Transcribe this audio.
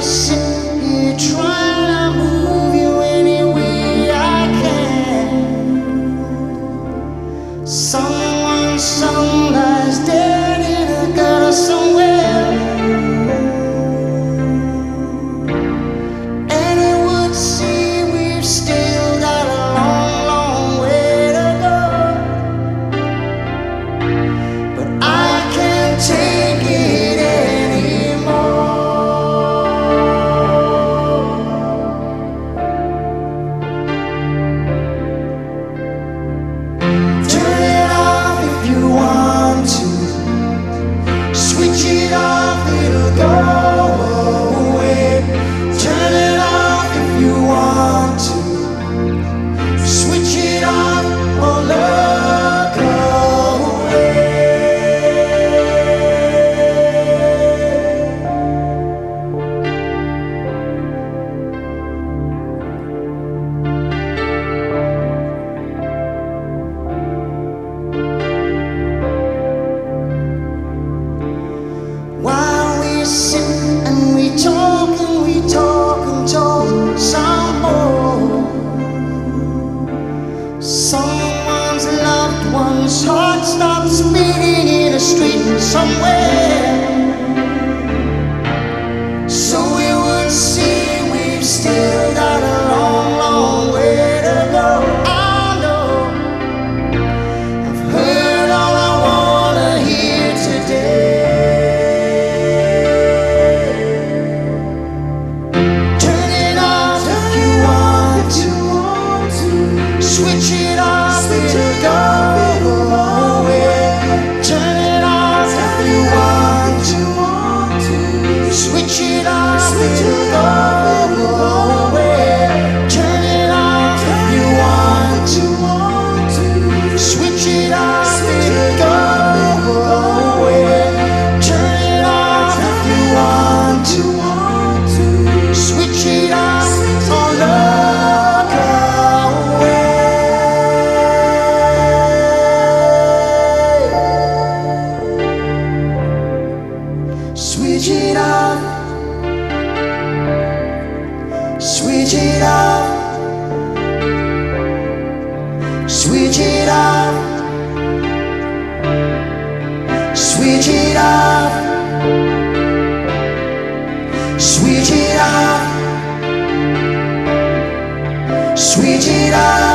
sit here trying to move you any way I can. Someone's son lies dead in a gutter somewhere, and it would seem we've still got a long, long way to go. But I can't take it anymore. Turn it off if you want to. Switch it off, it'll go away. Turn it off if you want to. Switch it off or look away. While we sit and we talk and we talk and talk some more, someone's loved one's heart stops beating in a street somewhere. So it would seem we've still got a long, long way to go. I know I've heard all I wanna hear today. Turn it off if you want to. Switch it off, it'll go away. Turn it off if you want to. Switch it off, it'll go away. Turn it off if you want to. Switch it off, it'll go away. Turn it off if you want to. Switch it off or look away. Switch it off. Switch it off. Switch it off. Switch it off. Switch it off. Switch it off.